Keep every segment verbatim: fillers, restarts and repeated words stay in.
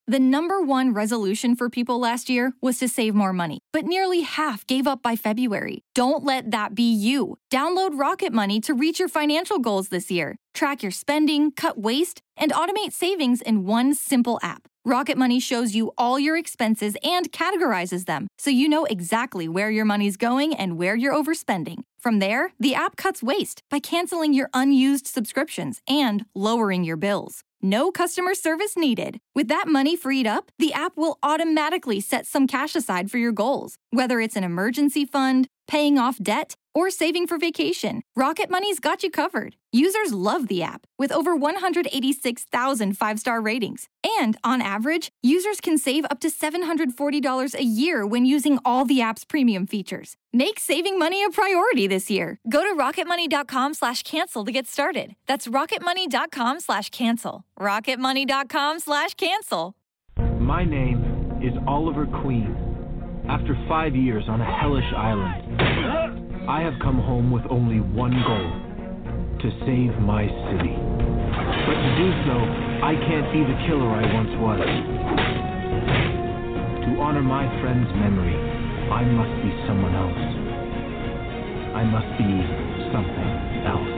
The number one resolution for people last year was to save more money, but nearly half gave up by February. Don't let that be you. Download Rocket Money to reach your financial goals this year. Track your spending, cut waste, and automate savings in one simple app. Rocket Money shows you all your expenses and categorizes them, so you know exactly where your money's going and where you're overspending. From there, the app cuts waste by canceling your unused subscriptions and lowering your bills. No customer service needed. With that money freed up, the app will automatically set some cash aside for your goals. Whether it's an emergency fund, paying off debt, or saving for vacation, Rocket Money's got you covered. Users love the app, with over one hundred eighty-six thousand five-star ratings. And, on average, users can save up to seven hundred forty dollars a year when using all the app's premium features. Make saving money a priority this year. Go to rocketmoney.com slash cancel to get started. That's rocketmoney.com slash cancel. rocketmoney.com slash cancel. My name is Oliver Queen. After five years on a hellish island, I have come home with only one goal: to save my city. But to do so, I can't be the killer I once was. To honor my friend's memory, I must be someone else. I must be something else.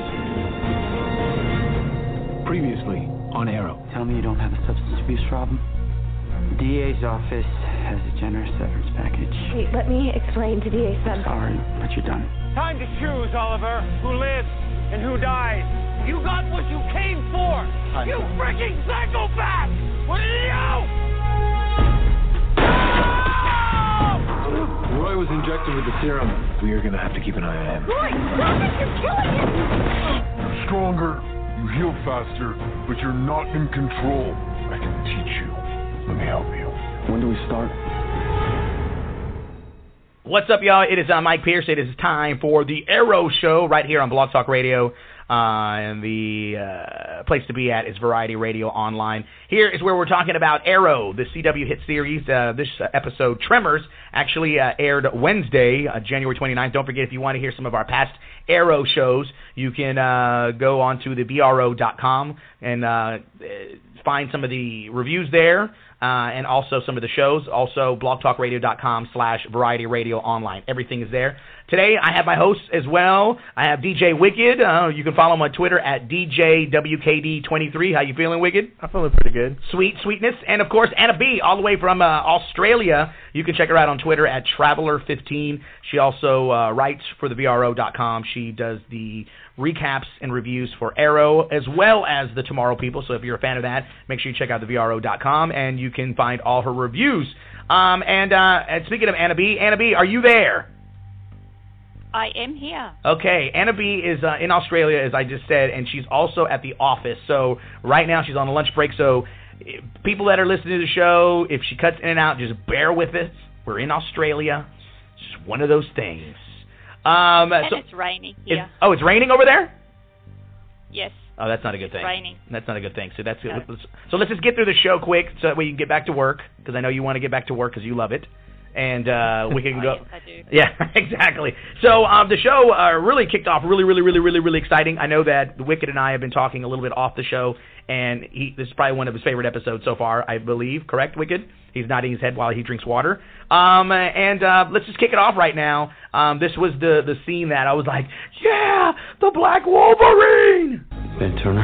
Previously on Arrow. Tell me you don't have a substance abuse problem? The D A's office has a generous severance package. Wait, let me explain to D A Sub. Sorry, but you're done. Time to choose, Oliver. Who lives and who dies. You got what you came for. I you know. Freaking psychopath! What did you do? No! Roy was injected with the serum. We are gonna have to keep an eye on him. Roy, stop it! You're killing him! You're stronger. You heal faster, but you're not in control. I can teach you. Let me help you. When do we start? What's up, y'all? It is uh, Mike Pierce. It is time for the Arrow Show right here on Blog Talk Radio. Uh, and the uh, place to be at is Variety Radio Online. Here is where we're talking about Arrow, the C W hit series. Uh, this uh, episode, Tremors, actually uh, aired Wednesday, uh, January twenty-ninth. Don't forget, if you want to hear some of our past Arrow shows, you can uh, go on to the B R O dot com and uh, find some of the reviews there. Uh, and also some of the shows, also blogtalkradio.com slash variety radio online. Everything is there. Today, I have my hosts as well. I have D J Wicked. Uh, you can follow him on Twitter at D J W K D twenty-three. How you feeling, Wicked? I'm feeling pretty good. Sweet, sweetness. And, of course, Anna B, all the way from uh, Australia. You can check her out on Twitter at Traveler fifteen. She also uh, writes for the B R O dot com. She does the recaps and reviews for Arrow as well as the Tomorrow People. So if you're a fan of that, make sure you check out the B R O dot com and you can find all her reviews. Um, and, uh, and speaking of Anna B, Anna B, are you there? I am here. Okay, Anna B is uh, in Australia, as I just said, and she's also at the office. So right now she's on a lunch break. So people that are listening to the show, if she cuts in and out, just bear with us. We're in Australia. It's just one of those things. Um, and so it's raining here. It's, oh, it's raining over there? Yes. Oh, that's not a good it's thing. It's raining. That's not a good thing. So that's no. let's, so let's just get through the show quick so that we can get back to work, because I know you want to get back to work because you love it. And uh, we can oh, go. Yes, I do. Yeah, exactly. So um, the show uh, really kicked off really, really, really, really, really exciting. I know that Wicked and I have been talking a little bit off the show, and he, this is probably one of his favorite episodes so far, I believe. Correct, Wicked? He's nodding his head while he drinks water. Um, and uh, let's just kick it off right now. Um, this was the, the scene that I was like, yeah, the Black Wolverine! Ben Turner,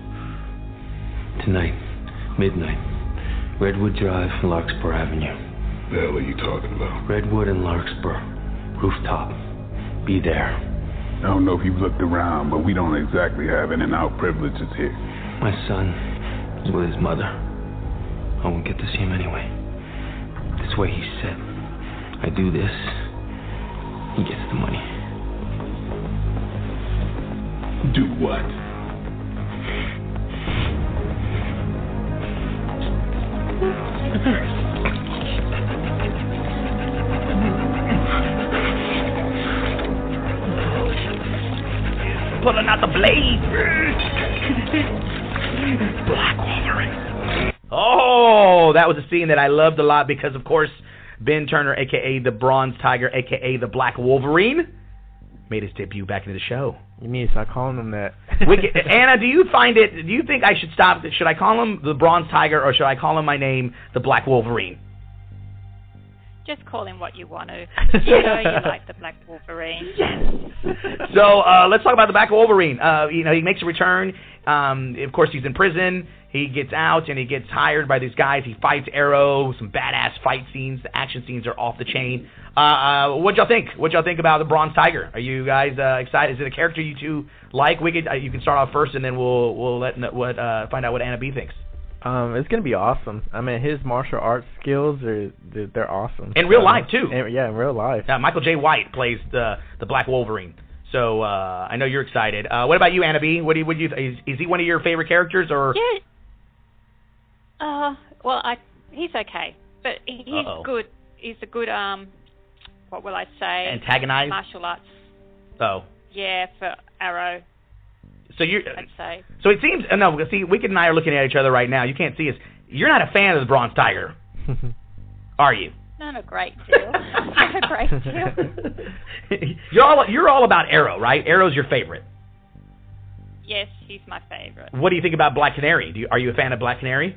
tonight, midnight, Redwood Drive, Larkspur Avenue. The hell are you talking about? Redwood and Larkspur, rooftop. Be there. I don't know if you've looked around, but we don't exactly have in and out privileges here. My son is with his mother. I won't get to see him anyway. This way he said. I do this, he gets the money. Do what? Pulling out the blade. Black Wolverine. Oh, that was a scene that I loved a lot because, of course, Ben Turner, a k a the Bronze Tiger, a k a the Black Wolverine, made his debut back into the show. You mean start calling him that? Wicked. Anna, do you find it? Do you think I should stop? Should I call him the Bronze Tiger, or should I call him my name, the Black Wolverine? Just call him what you want to. You know you like the Black Wolverine. Yes. So uh, let's talk about the Black Wolverine. Uh, you know, he makes a return. Um, of course, he's in prison. He gets out and he gets hired by these guys. He fights Arrow. Some badass fight scenes. The action scenes are off the chain. Uh, uh, what y'all think? What y'all think about the Bronze Tiger? Are you guys uh, excited? Is it a character you two like? We could. Uh, you can start off first, and then we'll we'll let what uh, find out what Anna B thinks. Um, it's gonna be awesome. I mean, his martial arts skills are they're awesome. In real life too. In, yeah, in real life. Uh, Michael J. White plays the the Black Wolverine. So uh, I know you're excited. Uh, what about you, Anna B? What do you, what do you is, is he one of your favorite characters or? Yeah. Uh, well, I he's okay, but he's Uh-oh. good. He's a good um, what will I say? Antagonized? Martial arts. Oh. Yeah, for Arrow. So you. I'd say. So it seems. Uh, no, see, Wicked and I are looking at each other right now. You can't see us. You're not a fan of the Bronze Tiger, are you? Not a great deal. Not a great deal. You're all you're all about Arrow, right? Arrow's your favorite. Yes, he's my favorite. What do you think about Black Canary? Do you, are you a fan of Black Canary?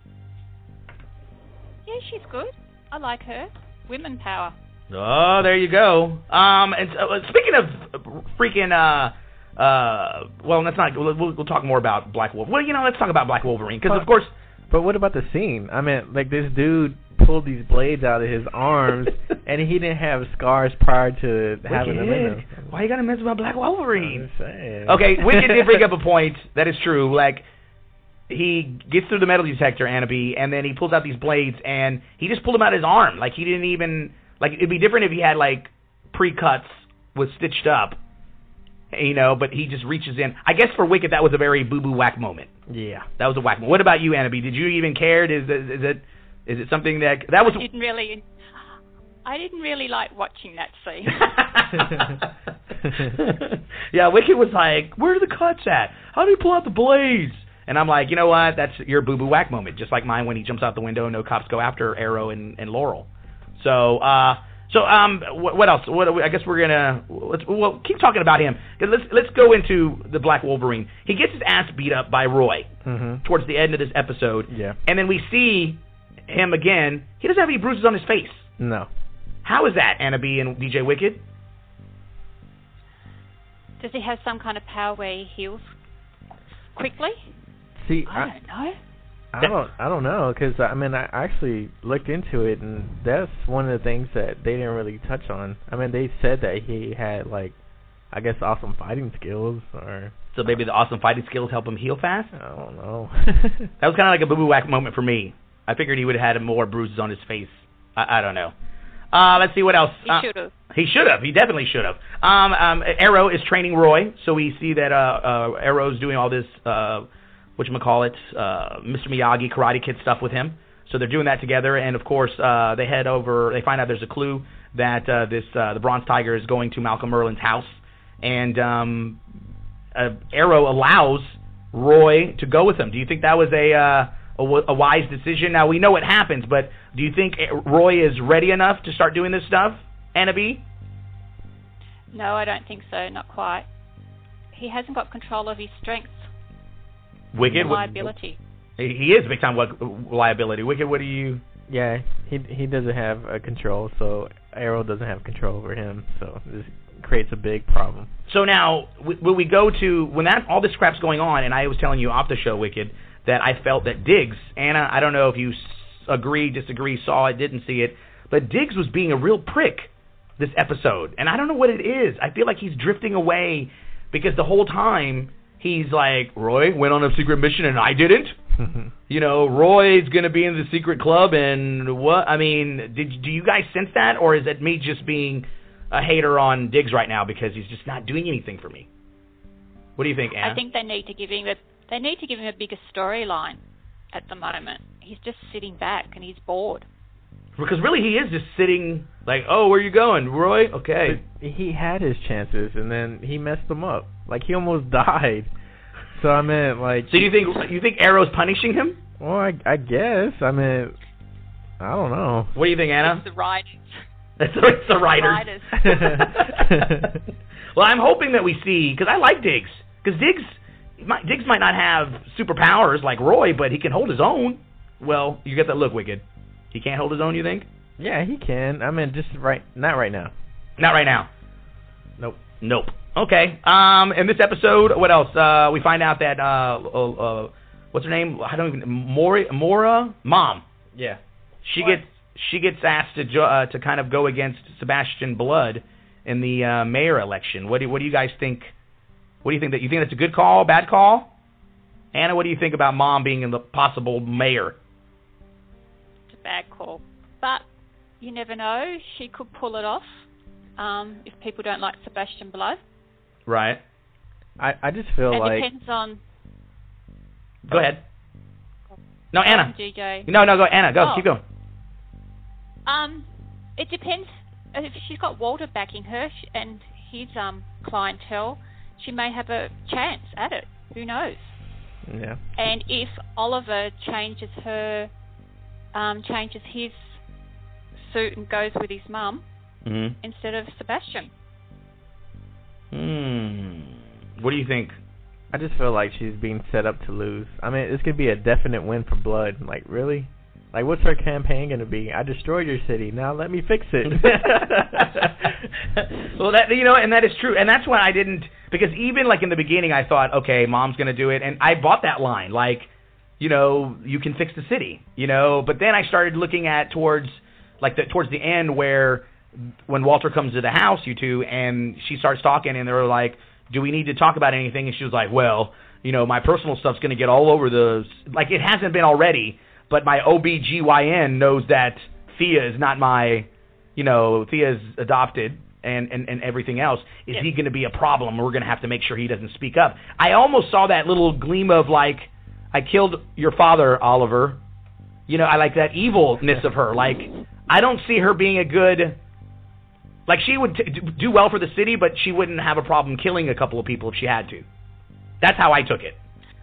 Yeah, she's good. I like her. Women power. Oh, there you go. Um, and uh, speaking of freaking, uh, uh, well, that's not. We'll, we'll talk more about Black Wolverine. Well, you know, let's talk about Black Wolverine because, of course. But what about the scene? I mean, like this dude pulled these blades out of his arms, and he didn't have scars prior to having them in him. Why you gotta mess about Black Wolverine? I'm just saying. Okay, Wicked did bring up a point that is true. Like, he gets through the metal detector, Anna B, and then he pulls out these blades, and he just pulled them out of his arm. Like, he didn't even... Like, it'd be different if he had, like, pre-cuts was stitched up, you know, but he just reaches in. I guess for Wicked, that was a very boo-boo whack moment. Yeah. That was a whack moment. What about you, Anna B? Did you even care? Is, is, is it is it something that... that was? I didn't really... I didn't really like watching that scene. Yeah, Wicked was like, where are the cuts at? How do you pull out the blades? And I'm like, you know what? That's your boo-boo whack moment, just like mine when he jumps out the window and no cops go after Arrow and, and Laurel. So, uh, so um, what, what else? What, I guess we're gonna let's well keep talking about him. Let's let's go into the Black Wolverine. He gets his ass beat up by Roy mm-hmm. towards the end of this episode. Yeah. And then we see him again. He doesn't have any bruises on his face. No. How is that, Anna B and D J Wicked? Does he have some kind of power where he heals quickly? See, I, I don't know. I don't, I don't know, because I mean, I actually looked into it, and that's one of the things that they didn't really touch on. I mean, they said that he had like, I guess, awesome fighting skills, or so maybe the awesome fighting skills help him heal fast. I don't know. That was kind of like a boo boo whack moment for me. I figured he would have had more bruises on his face. I, I don't know. Uh, let's see what else. He uh, should have. He should have. He definitely should have. Um, um, Arrow is training Roy, so we see that uh, uh, Arrow's doing all this, uh, whatchamacallit, uh, Mister Miyagi Karate Kid stuff with him. So they're doing that together, and of course uh, they head over. They find out there's a clue that uh, this uh, the Bronze Tiger is going to Malcolm Merlin's house, and um, uh, Arrow allows Roy to go with him. Do you think that was a uh, a, a wise decision? Now we know what happens, but do you think Roy is ready enough to start doing this stuff, Anna B? No, I don't think so. Not quite. He hasn't got control of his strength. Wicked liability. He is big time liability. Wicked, what do you? Yeah, he he doesn't have a control, so Arrow doesn't have control over him. So this creates a big problem. So now, will we go to when that all this crap's going on? And I was telling you off the show, Wicked, that I felt that Diggs, Anna, I don't know if you s- agree, disagree, saw it, didn't see it, but Diggs was being a real prick this episode, and I don't know what it is. I feel like he's drifting away because the whole time he's like, Roy went on a secret mission and I didn't. You know, Roy's going to be in the secret club and what? I mean, did do you guys sense that, or is it me just being a hater on Diggs right now because he's just not doing anything for me? What do you think, Anna? I think they need to give him a they need to give him a bigger storyline at the moment. He's just sitting back and he's bored. Because really he is just sitting like, oh, where you going, Roy? Okay. But he had his chances, and then he messed them up. Like, he almost died. So, I mean, like... So you think you think Arrow's punishing him? Well, I, I guess. I mean, I don't know. What do you think, Anna? It's the writers. It's, it's the writers. The writers. Well, I'm hoping that we see... Because I like Diggs. Because Diggs, might, Diggs might not have superpowers like Roy, but he can hold his own. Well, you get that look, Wicked. He can't hold his own, you think? Yeah, he can. I mean, just right, not right now. Not right now. Nope. Nope. Okay. Um, in this episode, what else? Uh, we find out that uh, uh, uh what's her name? I don't even Mora Mora Mom. Yeah. She What? gets she gets asked to jo- uh, to kind of go against Sebastian Blood in the uh, mayor election. What do what do you guys think? What do you think that you think that's a good call, bad call? Anna, what do you think about Mom being in the possible mayor? It's a bad call. But you never know. She could pull it off um, if people don't like Sebastian Blood. Right. I, I just feel it like... It depends on... Go ahead. No, Anna. G J. No, no, go. Anna, go. Oh. Keep going. Um, it depends. If she's got Walter backing her sh- and his um clientele, she may have a chance at it. Who knows? Yeah. And if Oliver changes her, um, changes his suit and goes with his mum Mm-hmm. instead of Sebastian. Hmm. What do you think? I just feel like she's being set up to lose. I mean, this could be a definite win for Blood. Like, really? Like, what's her campaign going to be? I destroyed your city. Now let me fix it. Well, that you know, and that is true. And that's why I didn't, because even, like, in the beginning, I thought, okay, Mom's going to do it. And I bought that line, like, you know, you can fix the city, you know. But then I started looking at towards, like, the, towards the end where when Walter comes to the house, you two, and she starts talking, and they're like, do we need to talk about anything? And she was like, well, you know, my personal stuff's going to get all over the, like, it hasn't been already, but my O B G Y N knows that Thea is not my, you know, Thea's adopted and, and, and everything else. Is Yeah. he going to be a problem? We're going to have to make sure he doesn't speak up. I almost saw that little gleam of, like, I killed your father, Oliver. You know, I like that evilness of her. Like, I don't see her being a good... Like, she would t- do well for the city, but she wouldn't have a problem killing a couple of people if she had to. That's how I took it.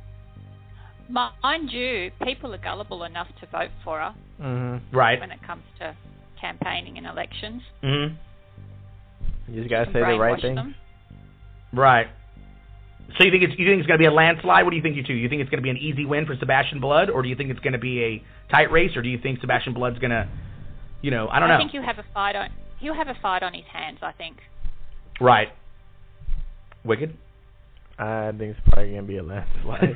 Mind you, people are gullible enough to vote for her Mm-hmm. Right. when it comes to campaigning and elections. Mm-hmm. You just gotta Can say the right brainwash thing. them. Right. So you think it's you think it's going to be a landslide? What do you think, you two? You think it's going to be an easy win for Sebastian Blood, or do you think it's going to be a tight race, or do you think Sebastian Blood's going to, you know, I don't I know. think you have a fight on. He'll have a fight on his hands, I think. Right. Wicked? I think it's probably gonna be a landslide.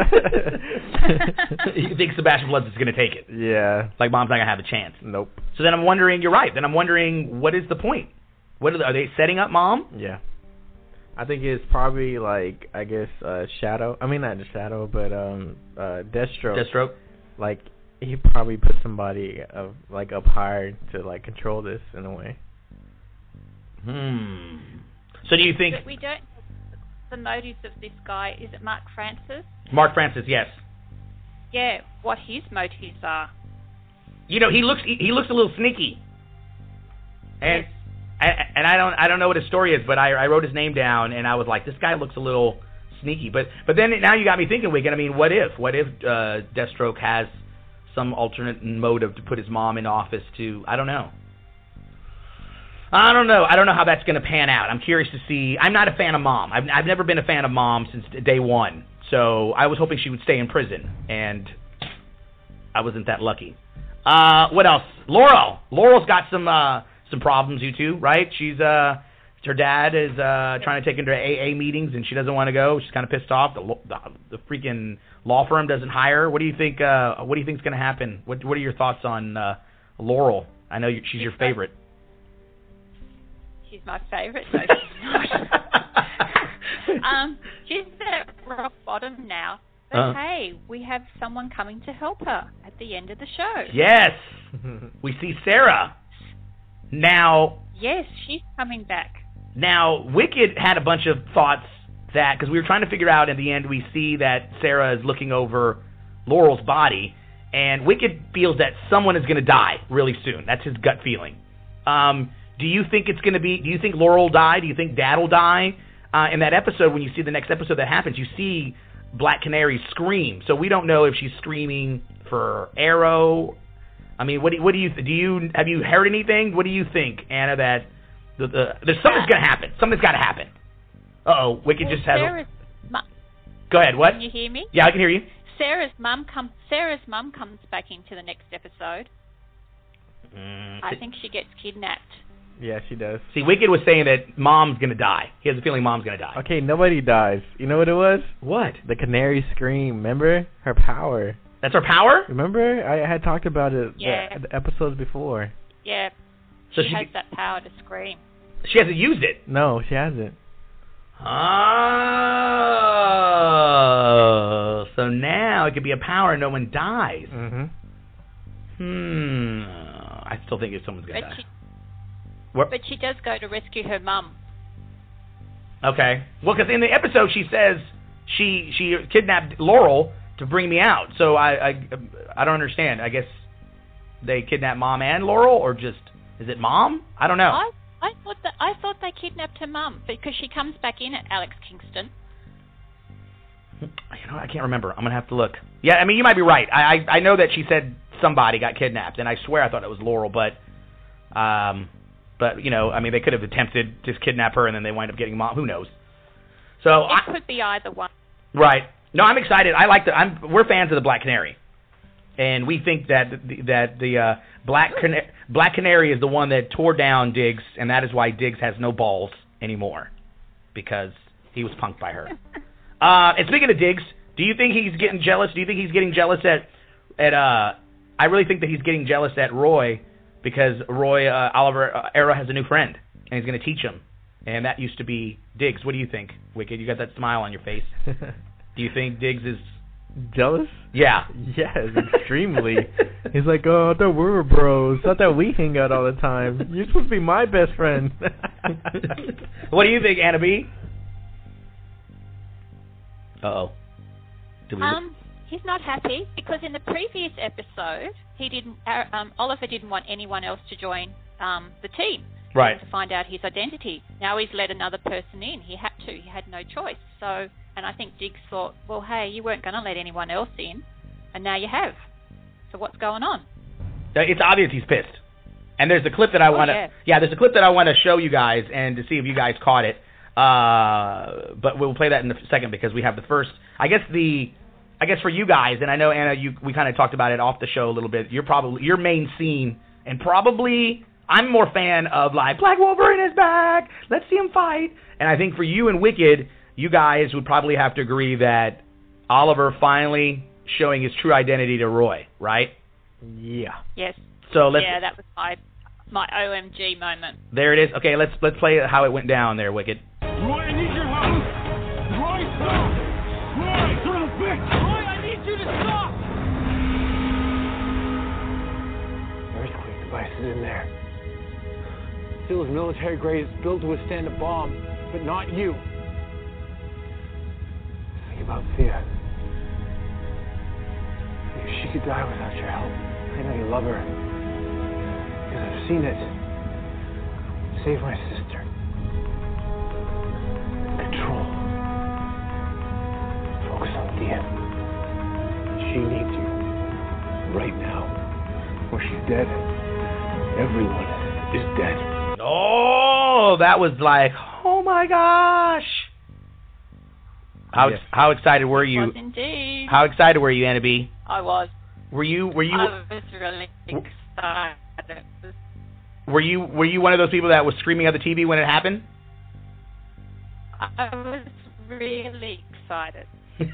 You think Sebastian Blood's just going to take it? Yeah. Like, Mom's not going to have a chance. Nope. So then I'm wondering, you're right, then I'm wondering, what is the point? What are, the, are they setting up Mom? Yeah. I think it's probably like I guess uh Shadow. I mean not just Shadow, but um uh Deathstroke. Deathstroke? Like he probably put somebody uh, like up higher to like control this in a way. Hmm. So do you think... But we don't. The motives of this guy, is it Mark Francis? Mark Francis, yes. Yeah, what his motives are. You know, he looks he, he looks a little sneaky. And Yes. and, and I don't I don't know what his story is, but I I wrote his name down and I was like, this guy looks a little sneaky. But but then now you got me thinking, Wigan. I mean, what if what if uh, Deathstroke has some alternate motive to put his mom in office to, I don't know. I don't know. I don't know how that's going to pan out. I'm curious to see. I'm not a fan of Mom. I've I've never been a fan of Mom since day one. So I was hoping she would stay in prison, and I wasn't that lucky. Uh, what else? Laurel. Laurel's got some uh, some problems, you two, right? She's uh, her dad is uh, trying to take her to A A meetings, and she doesn't want to go. She's kind of pissed off. The, lo- the the freaking law firm doesn't hire her. What do you think? Uh, what do you think is going to happen? What What are your thoughts on uh, Laurel? I know you, she's your favorite. She's my favourite, so she's not. um, she's at rock bottom now. But Uh. hey, we have someone coming to help her at the end of the show. Yes, we see Sarah. Now, Yes, she's coming back. now, Wicked had a bunch of thoughts that, because we were trying to figure out, in the end, we see that Sarah is looking over Laurel's body, and Wicked feels that someone is going to die really soon. That's his gut feeling. Um, do you think it's going to be, do you think Laurel will die? Do you think Dad will die? Uh, in that episode, when you see the next episode that happens, you see Black Canary scream. So we don't know if she's screaming for Arrow. I mean, what do you, what do you, do you, have you heard anything? What do you think, Anna, that the, the, there's something's going to happen. Something's got to happen. Uh-oh, Wicked Well, just has Sarah's, mu- Go ahead. What? Can you hear me? Yeah, I can hear you. Sarah's mum comes. Sarah's mum comes back into the next episode. Mm, I think she gets kidnapped. Yeah, she does. See, Wicked was saying that Mom's gonna die. He has a feeling Mom's gonna die. Okay, nobody dies. You know what it was? What? The canary scream. Remember her power? That's her power? Remember? I had talked about it Yeah. the, the episodes before. Yeah. So she, she has that power to scream. She hasn't used it. No, she hasn't. Oh, so now it could be a power and no one dies. Mm-hmm. Hmm. I still think if someone's gonna But die. she, What? but she does go to rescue her mum. Okay. Well, because in the episode she says she she kidnapped Laurel to bring me out. So I I I don't understand. I guess they kidnapped Mom and Laurel, or just is it Mom? I don't know. I I thought that I thought they kidnapped her mum because she comes back in at Alex Kingston. You know, I can't remember. I'm gonna have to look. Yeah, I mean, you might be right. I, I I know that she said somebody got kidnapped, and I swear I thought it was Laurel, but um, but you know, I mean, they could have attempted to kidnap her, and then they wind up getting Mom. Who knows? So It I, could be either one. right. No, I'm excited. I like the. I'm. We're fans of the Black Canary, and we think that the, that the uh, Black Cana- Black Canary is the one that tore down Diggs, and that is why Diggs has no balls anymore, because he was punked by her. Uh, and speaking of Diggs, do you think he's getting jealous? Do you think he's getting jealous at, at uh, I really think that he's getting jealous at Roy because Roy, uh, Oliver uh, Arrow has a new friend, and he's going to teach him. And that used to be Diggs. What do you think, Wicked? You got that smile on your face. Do you think Diggs is... Jealous? Yeah. Yes, extremely. He's like, oh, I thought we were bros. I thought we hang out all the time. You're supposed to be my best friend. What do you think, Anna B? Uh-oh. Did we... Um, he's not happy because in the previous episode, he didn't. Uh, um, Oliver didn't want anyone else to join um, the team. Right. To find out his identity. Now he's let another person in. He had to. He had no choice. So, and I think Diggs thought, well, hey, you weren't going to let anyone else in, and now you have. So what's going on? It's obvious he's pissed. And there's a clip that I want to... yeah. yeah, there's a clip that I want to show you guys and to see if you guys caught it. Uh, but we'll play that in a second because we have the first... I guess the... I guess for you guys, and I know, Anna, you we kind of talked about it off the show a little bit, you're probably... Your main scene, and probably... I'm more fan of, like, Black Wolverine is back! Let's see him fight! And I think for you and Wicked, you guys would probably have to agree that Oliver finally showing his true identity to Roy, right? Yeah. Yes. So let's... Yeah, that was my my O M G moment. There it is. Okay, let's let's play how it went down there, Wicked. Roy, I need your help! Roy, stop! Roy, son of a bitch! Roy, I need you to stop! Earthquake devices in there. Still is military grade. It's built to withstand a bomb, but not you. Think about Thea. She could die without your help. I know you love her. Because I've seen it. Save my sister. Control. Focus on Thea. She needs you. Right now. Or she's dead. Everyone is dead. Oh, that was like, oh my gosh. How Yes. how excited were you? Was indeed. How excited were you, Anna B? I was. Were you were you I was really excited. were you were you one of those people that was screaming at the T V when it happened? I was really excited.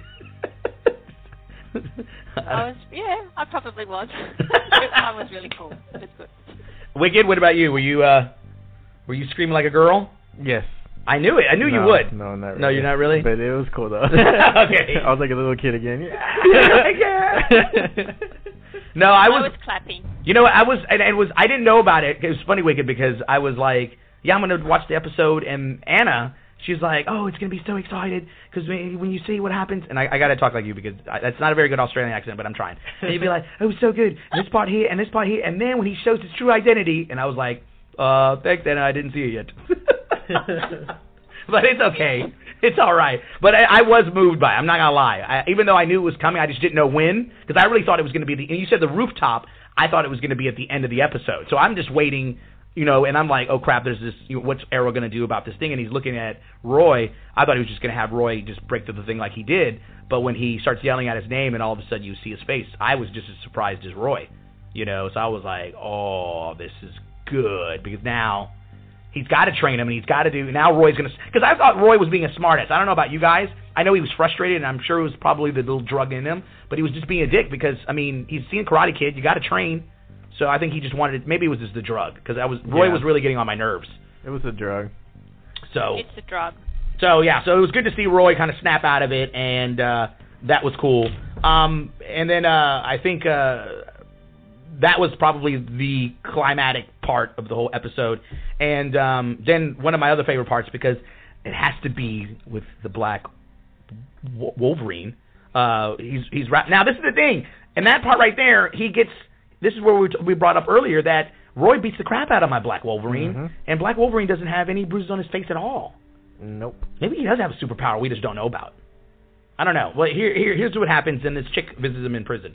I was, yeah, I probably was. I was really cool. It was good. Wicked, what about you? Were you uh were you screaming like a girl? Yes. I knew it. I knew no, you would. No, not really. No, you're not really? But it was cool, though. Okay. I was like a little kid again. Yeah. No, I was, I was clapping. You know, I was, and it was, I didn't know about it. It was funny, Wicked, because I was like, yeah, I'm going to watch the episode, and Anna, she's like, oh, it's going to be so excited, because when you see what happens, and I, I got to talk like you, because I, that's not a very good Australian accent, but I'm trying. And you'd be like, oh, so good, and this part here, and this part here, and then when he shows his true identity, and I was like, uh, thanks, Anna, I didn't see it yet. But it's okay. It's all right. But I, I was moved by it. I'm not going to lie. I, even though I knew it was coming, I just didn't know when. Because I really thought it was going to be the... And you said the rooftop. I thought it was going to be at the end of the episode. So I'm just waiting you know, and I'm like, oh crap, there's this, you know, what's Arrow going to do about this thing? And he's looking at Roy. I thought he was just going to have Roy just break through the thing like he did, but when he starts yelling at his name and all of a sudden you see his face, I was just as surprised as Roy, you know, so I was like, oh, this is good, because now he's got to train him, and he's got to do, now Roy's going to, because I thought Roy was being a smartass. I don't know about you guys. I know he was frustrated, and I'm sure it was probably the little drug in him, but he was just being a dick because, I mean, he's seen Karate Kid, you got to train. So I think he just wanted, maybe it was just the drug, because I was Roy yeah. was really getting on my nerves. It was a drug. So it's a drug. So yeah, so it was good to see Roy kind of snap out of it, and uh, that was cool. Um, and then uh, I think uh, that was probably the climatic part of the whole episode. And um, then one of my other favorite parts, because it has to be with the Black Wolverine. Uh, he's he's ra- now this is the thing, and that part right there, he gets. This is where we, t- we brought up earlier that Roy beats the crap out of my Black Wolverine, mm-hmm. and Black Wolverine doesn't have any bruises on his face at all. Nope. Maybe he does have a superpower we just don't know about. I don't know. Well, here, here here's what happens, and this chick visits him in prison.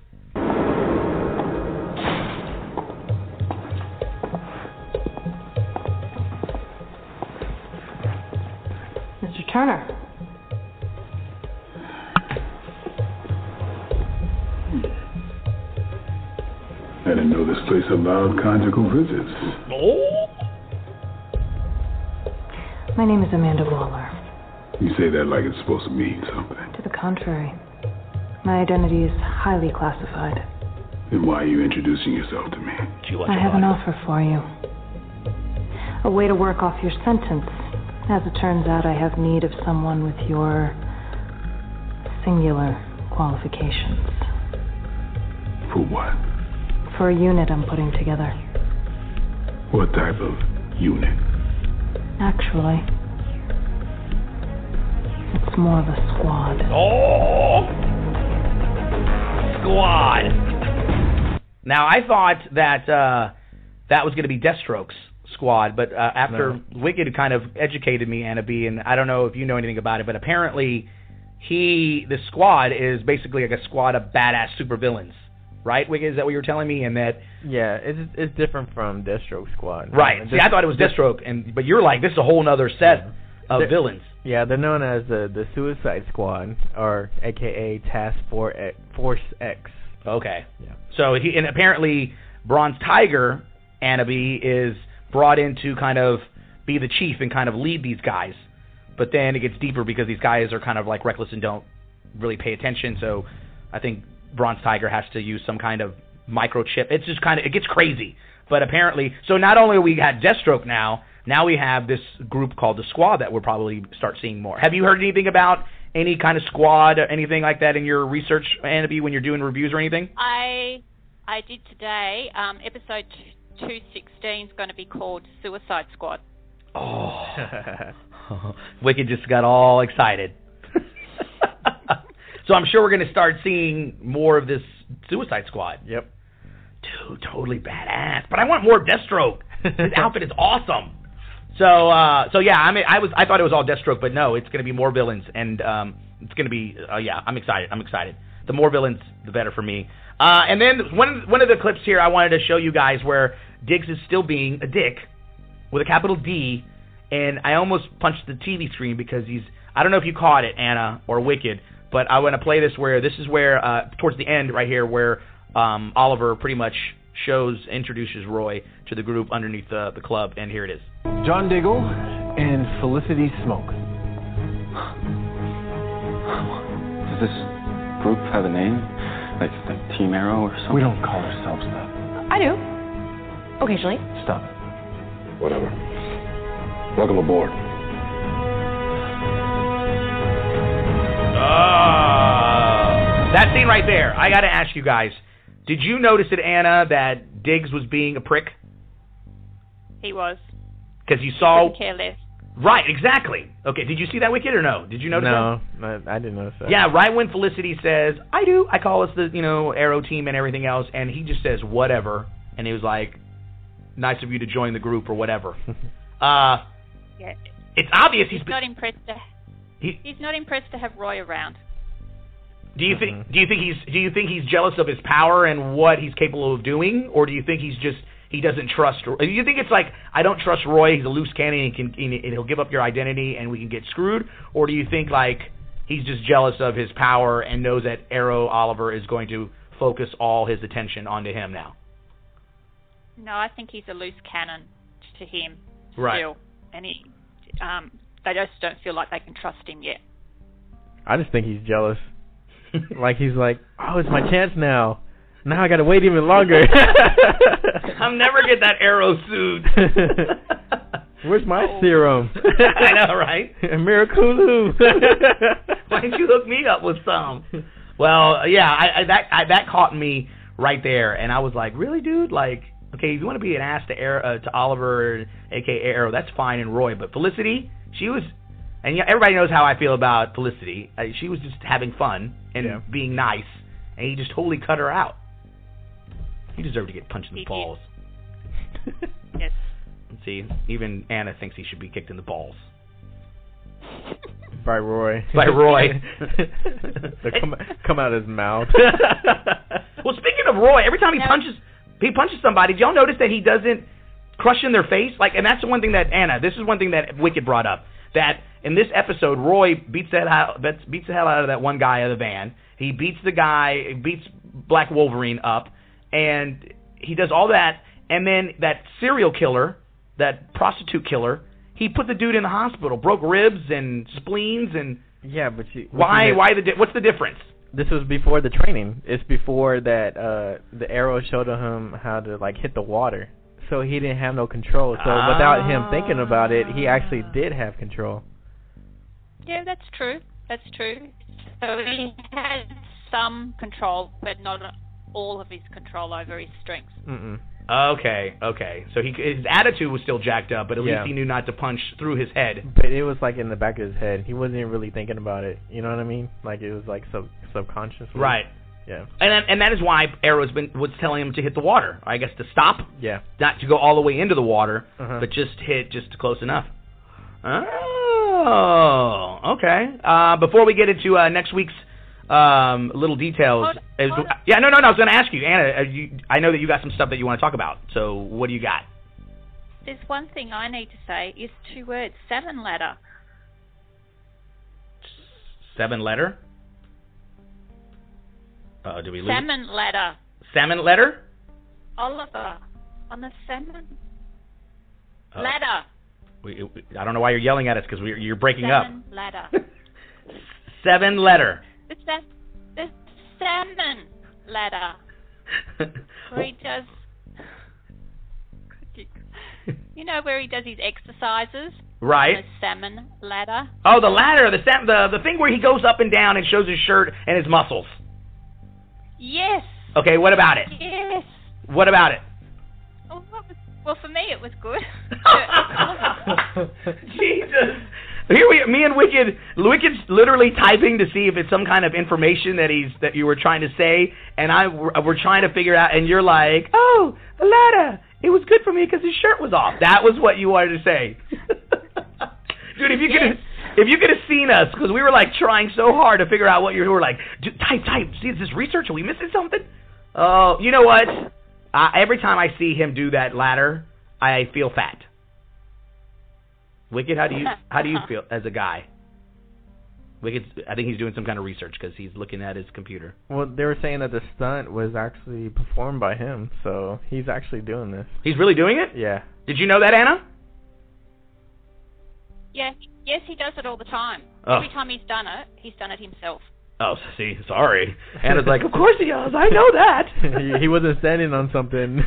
Mister Turner. I didn't know this place allowed conjugal visits. Oh. My name is Amanda Waller. You say that like it's supposed to mean something. To the contrary. My identity is highly classified. Then why are you introducing yourself to me? I have an offer for you. A way to work off your sentence. As it turns out, I have need of someone with your singular qualifications. For what? For a unit I'm putting together. What type of unit? Actually, it's more of a squad. Oh! Squad! Now, I thought that uh, that was going to be Deathstroke's squad, but uh, after no. Wicked kind of educated me, Anna B., and I don't know if you know anything about it, but apparently he, the squad is basically like a squad of badass supervillains. Right, Wicked? Is that what you were telling me? And that yeah, it's it's different from Deathstroke Squad. Right. See, I thought it was Deathstroke, and but you're like, this is a whole other set yeah. of they're, villains. Yeah, they're known as the the Suicide Squad, or A K A Task Force X. Okay. Yeah. So he and apparently Bronze Tiger, Anna B, is brought in to kind of be the chief and kind of lead these guys, but then it gets deeper because these guys are kind of like reckless and don't really pay attention. So I think Bronze Tiger has to use some kind of microchip. It's just kind of, it gets crazy. But apparently, so not only we got Deathstroke now, now we have this group called the Squad that we'll probably start seeing more. Have you heard anything about any kind of squad or anything like that in your research, Anna B, when you're doing reviews or anything? I I did today. Um, episode two sixteen is going to be called Suicide Squad. Oh. Wicked just got all excited. So I'm sure we're going to start seeing more of this Suicide Squad. Yep. Dude, totally badass. But I want more Deathstroke. His outfit is awesome. So, uh, so yeah, I mean, I was, I thought it was all Deathstroke, but no, it's going to be more villains, and um, it's going to be, uh, yeah, I'm excited. I'm excited. The more villains, the better for me. Uh, and then one, one of the clips here I wanted to show you guys where Diggs is still being a dick with a capital D, and I almost punched the T V screen because he's, I don't know if you caught it, Anna or Wicked. But I want to play this where this is where uh, towards the end right here where um, Oliver pretty much shows introduces Roy to the group underneath the the club, and here it is. John Diggle and Felicity Smoke. Does this group have a name, like like Team Arrow or something? We don't call ourselves that. I do. Occasionally. Stop it. Whatever. Welcome aboard. Uh, that scene right there, I got to ask you guys, did you notice it, Anna, that Diggs was being a prick? He was. Because you saw... Couldn't care less. Right, exactly. Okay, did you see that, Wicked, or no? Did you notice no, that? No, I didn't notice that. Yeah, right when Felicity says, I do, I call us the, you know, Arrow team and everything else, and he just says, whatever, and he was like, nice of you to join the group or whatever. uh, yeah. It's obvious he's... He's not impressed to... He, he's not impressed to have Roy around. Do you think? Do you think he's? Do you think he's jealous of his power and what he's capable of doing, or do you think he's just he doesn't trust. You think it's like, I don't trust Roy, he's a loose cannon, and, can, and he'll give up your identity and we can get screwed? Or do you think like he's just jealous of his power and knows that Arrow Oliver is going to focus all his attention onto him now? No, I think he's a loose cannon to him still. Right. And he, um, they just don't feel like they can trust him yet. I just think he's jealous. Like he's like, oh, it's my chance now. Now I gotta wait even longer. I'll never get that Arrow suit. Where's my oh. serum? I know, right? Miraculu. Why didn't you hook me up with some? Well, yeah, I, I, that I, that caught me right there, and I was like, really, dude? Like, okay, if you want to be an ass to Arrow, uh, to Oliver, a k a. Arrow, that's fine, and Roy. But Felicity, she was, and yeah, everybody knows how I feel about Felicity. Uh, she was just having fun and yeah. being nice, and he just totally cut her out. He deserved to get punched in the he balls. Yes. Let's see, even Anna thinks he should be kicked in the balls. By Roy. By Roy. come, come out of his mouth. Well, speaking of Roy, every time he no. punches he punches somebody, did y'all notice that he doesn't crush in their face? Like, and that's the one thing that, Anna, this is one thing that Wicked brought up. That in this episode, Roy beats the hell, beats the hell out of that one guy in the van. He beats the guy, beats Black Wolverine up, and he does all that, and then that serial killer, that prostitute killer, he put the dude in the hospital, broke ribs and spleens, and yeah, but you, why? Why the? What's the difference? This was before the training. It's before that uh, the Arrow showed him how to like hit the water, so he didn't have no control. So ah. without him thinking about it, he actually did have control. Yeah, that's true. That's true. So he had some control, but not all of his control over his strengths. Mm-mm. Okay, okay. So he his attitude was still jacked up, but at yeah. least he knew not to punch through his head. But it was like in the back of his head. He wasn't even really thinking about it. You know what I mean? Like it was like sub subconscious. Right. Yeah. And that, and that is why Arrow's been was telling him to hit the water. I guess to stop. Yeah. Not to go all the way into the water, uh-huh. but just hit just close enough. Oh, okay. Uh, before we get into uh, next week's um, little details, hold, is, hold yeah, no, no, no. I was going to ask you, Anna. You, I know that you got some stuff that you want to talk about. So, what do you got? There's one thing I need to say. Is two words: seven letter. Seven letter. Uh, do we lose? Salmon letter. Salmon letter. Oliver, on the salmon uh, ladder. We, we, I don't know why you're yelling at us because you're breaking salmon up. Ladder. Seven letter. The, sa the salmon ladder. Where he does, you know, where he does his exercises. Right. The salmon ladder. Oh, the ladder, the sam the the thing where he goes up and down and shows his shirt and his muscles. Yes. Okay, what about it? Yes. What about it? Oh, what was, well, for me, it was good. Jesus. Here we, me and Wicked, Wicked's literally typing to see if it's some kind of information that he's that you were trying to say, and I we're trying to figure out, and you're like, oh, the ladder. It was good for me because his shirt was off. That was what you wanted to say. Dude, if you could have, if you could have seen us, because we were like trying so hard to figure out what you were like, dude, type, type. See, is this research? Are we missing something? Oh, you know what? Uh, every time I see him do that ladder, I feel fat. Wicked, how do you how do you feel as a guy? Wicked, I think he's doing some kind of research because he's looking at his computer. Well, they were saying that the stunt was actually performed by him, so he's actually doing this. He's really doing it? Yeah. Did you know that, Anna? Yeah. Yes, he does it all the time. Oh. Every time he's done it, he's done it himself. Oh, see, sorry. Anna's like, of course he does. I know that. he, he wasn't standing on something.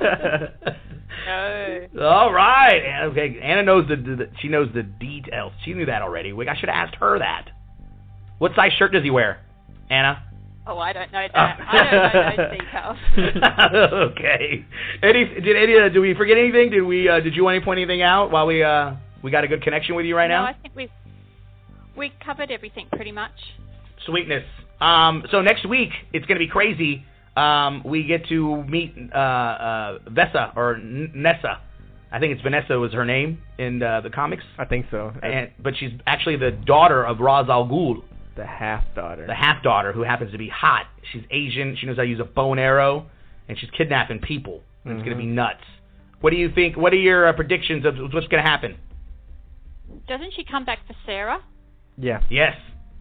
No. All right. Okay, Anna knows the, the she knows the details. She knew that already. I should have asked her that. What size shirt does he wear, Anna? Oh, I don't know that. I don't know those details. Okay. Any did any uh, did we forget anything? Did we uh, did you want to point anything out while we uh we got a good connection with you right no, now? I think we we covered everything pretty much. Sweetness. Um, so next week it's going to be crazy. Um, we get to meet uh, uh, Vessa or N Nessa. I think it's Vanessa was her name in uh, the comics. I think so. And but she's actually the daughter of Ra's al Ghul. The half daughter. The half daughter who happens to be hot. She's Asian. She knows how to use a bow and arrow, and she's kidnapping people. Mm-hmm. It's going to be nuts. What do you think? What are your uh, predictions of what's going to happen? Doesn't she come back for Sarah? Yeah. Yes.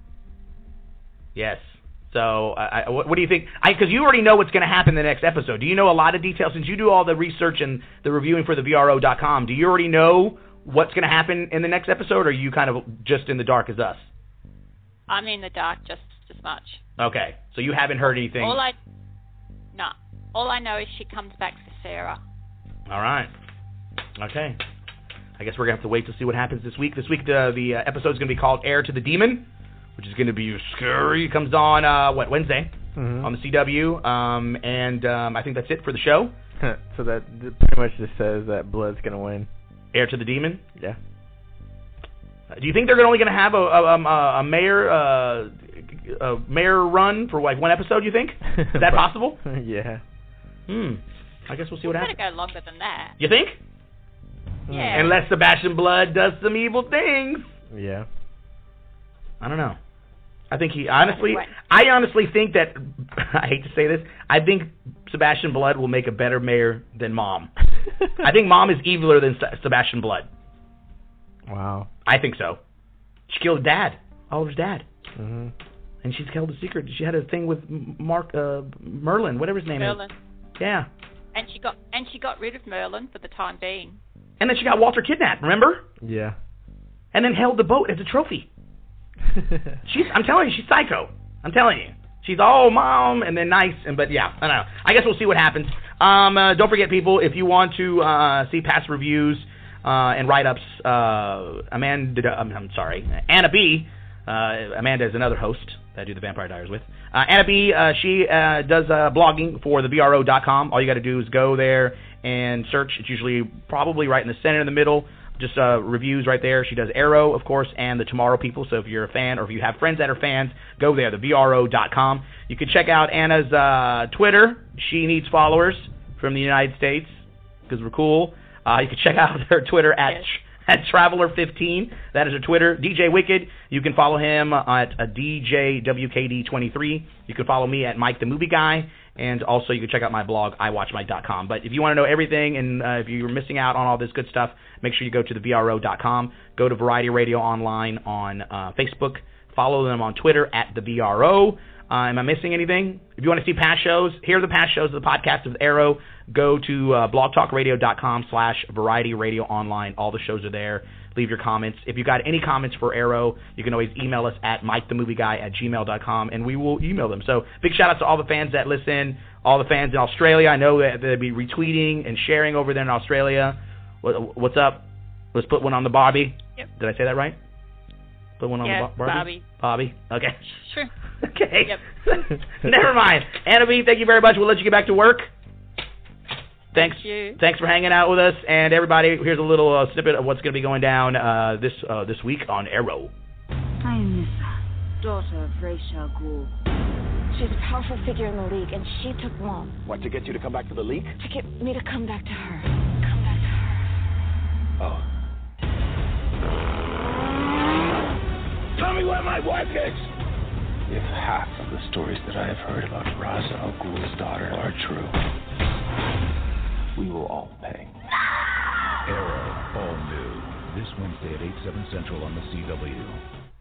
Yes. So, uh, I, what, what do you think? Because you already know what's going to happen in the next episode. Do you know a lot of details? Since you do all the research and the reviewing for the V R O dot com, do you already know what's going to happen in the next episode, or are you kind of just in the dark as us? I'm in the dark just as much. Okay. So you haven't heard anything? All I, no. All I know is she comes back for Sarah. All right. Okay. I guess we're going to have to wait to see what happens this week. This week, the, the uh, episode is going to be called Heir to the Demon, which is going to be scary. It comes on, uh, what, Wednesday mm-hmm. on the C W. Um, and um, I think that's it for the show. So that pretty much just says that Blood's going to win. Heir to the Demon? Yeah. Uh, do you think they're only going to have a, a, a, a mayor uh, a mayor run for like one episode, you think? Is that possible? Yeah. Hmm. I guess we'll see what it's happens. It's going to go longer than that. You think? Yeah. Unless Sebastian Blood does some evil things. Yeah. I don't know. I think he honestly, I honestly think that, I hate to say this, I think Sebastian Blood will make a better mayor than Mom. I think Mom is eviler than Sebastian Blood. Wow. I think so. She killed Dad, Oliver's dad. Mm-hmm. And she's held a secret. She had a thing with Mark, uh, Merlin, whatever his name Merlin. is. Yeah. And she got and she got rid of Merlin for the time being. And then she got Walter kidnapped, remember? Yeah. And then held the boat as a trophy. she's, I'm telling you, she's psycho. I'm telling you. She's all mom and then nice, and but yeah, I don't know. I guess we'll see what happens. Um, uh, don't forget, people, if you want to uh, see past reviews uh, and write-ups, uh, Amanda, I'm, I'm sorry, Anna B., uh, Amanda is another host that I do the Vampire Diaries with. Uh, Anna B., uh, she uh, does uh, blogging for the V R O dot com. All you got to do is go there and search. It's usually probably right in the center, in the middle. Just uh, reviews right there. She does Arrow, of course, and the Tomorrow People. So if you're a fan or if you have friends that are fans, go there, the V R O dot com. You can check out Anna's uh, Twitter. She needs followers from the United States because we're cool. Uh, you can check out her Twitter at yes. at Traveler fifteen. That is her Twitter. D J Wicked, you can follow him at uh, D J W K D twenty-three. You can follow me at Mike the Movie Guy. And also, you can check out my blog, i watch mike dot com. But if you want to know everything, and uh, if you're missing out on all this good stuff, make sure you go to the V R O dot com. Go to Variety Radio Online on uh, Facebook. Follow them on Twitter at the V R O. Uh, am I missing anything? If you want to see past shows, here are the past shows of the podcast of Arrow. Go to uh, blog talk radio dot com slash Variety Radio Online. All the shows are there. Leave your comments. If you got any comments for Arrow, you can always email us at mike the movie guy at gmail dot com, and we will email them. So big shout-out to all the fans that listen, all the fans in Australia. I know that they'll be retweeting and sharing over there in Australia. What, what's up? Let's put one on the Bobby. Yep. Did I say that right? Put one on yeah, the Bo- Barbie? Bobby. Bobby. Okay. Sure. Okay. Yep. Never mind. Anna B., thank you very much. We'll let you get back to work. Thanks. Thank you. Thanks for hanging out with us, and everybody. Here's a little uh, snippet of what's going to be going down uh, this uh, this week on Arrow. I am Nissa, daughter of Ra's al Ghul. She's a powerful figure in the League, and she took Wong. What, to get you to come back to the League? To get me to come back to her. Come back to her. Oh. Tell me where my wife is! If half of the stories that I have heard about Ra's al Ghul's daughter are true, we will all pay. Arrow, all new. This Wednesday at eight, seven Central on the C W.